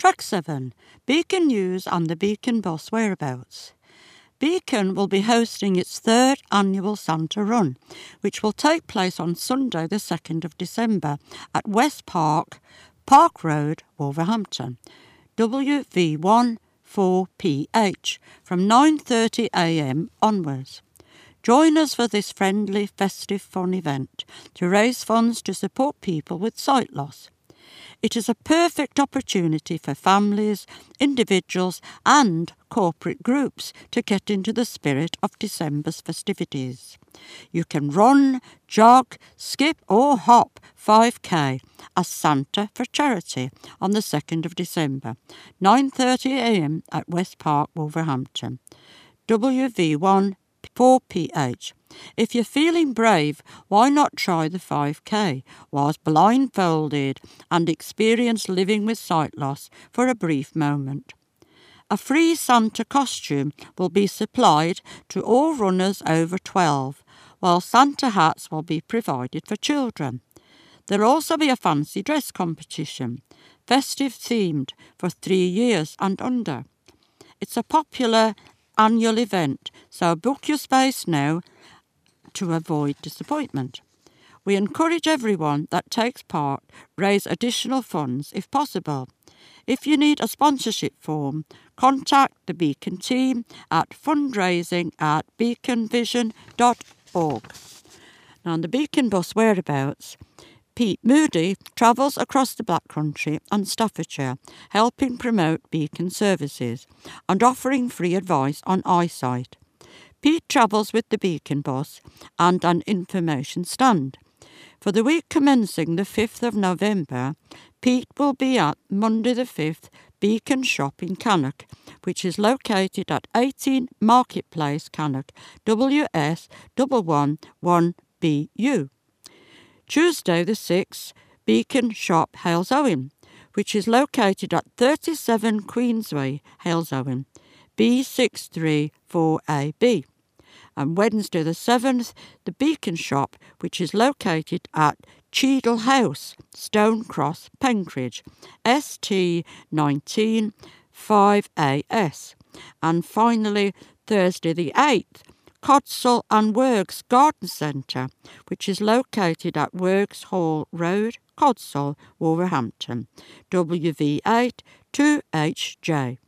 Track 7. Beacon News and the Beacon Bus whereabouts. Beacon will be hosting its third annual Santa Run, which will take place on Sunday the 2nd of December at West Park, Park Road, Wolverhampton, WV1 4PH, from 9:30 a.m. onwards. Join us for this friendly, festive, fun event to raise funds to support people with sight loss. It is a perfect opportunity for families, individuals and corporate groups to get into the spirit of December's festivities. You can run, jog, skip or hop 5k as Santa for Charity on the 2nd of December, 9:30 a.m. at West Park, Wolverhampton, WV1 4PH. If you're feeling brave, why not try the 5k whilst blindfolded and experience living with sight loss for a brief moment. A free Santa costume will be supplied to all runners over 12, while Santa hats will be provided for children. There'll also be a fancy dress competition, festive themed, for 3 years and under. It's a popular annual event, so book your space now to avoid disappointment. We encourage everyone that takes part raise additional funds if possible. If you need a sponsorship form, contact the Beacon team at fundraising@beaconvision.org. Now, on the Beacon Bus whereabouts, Pete Moody travels across the Black Country and Staffordshire, helping promote Beacon services and offering free advice on eyesight. Pete travels with the Beacon Bus and an information stand. For the week commencing the 5th of November, Pete will be at Monday the 5th Beacon Shop in Cannock, which is located at 18 Marketplace, Cannock, WS 111BU. Tuesday the 6th, Beacon Shop, Halesowen, which is located at 37 Queensway, Halesowen, B634AB. And Wednesday the 7th, the Beacon Shop, which is located at Cheadle House, Stone Cross, Penkridge, ST19 5AS. And finally, Thursday the 8th, Codsall and Works Garden Centre, which is located at Works Hall Road, Codsall, Wolverhampton, WV8 2HJ.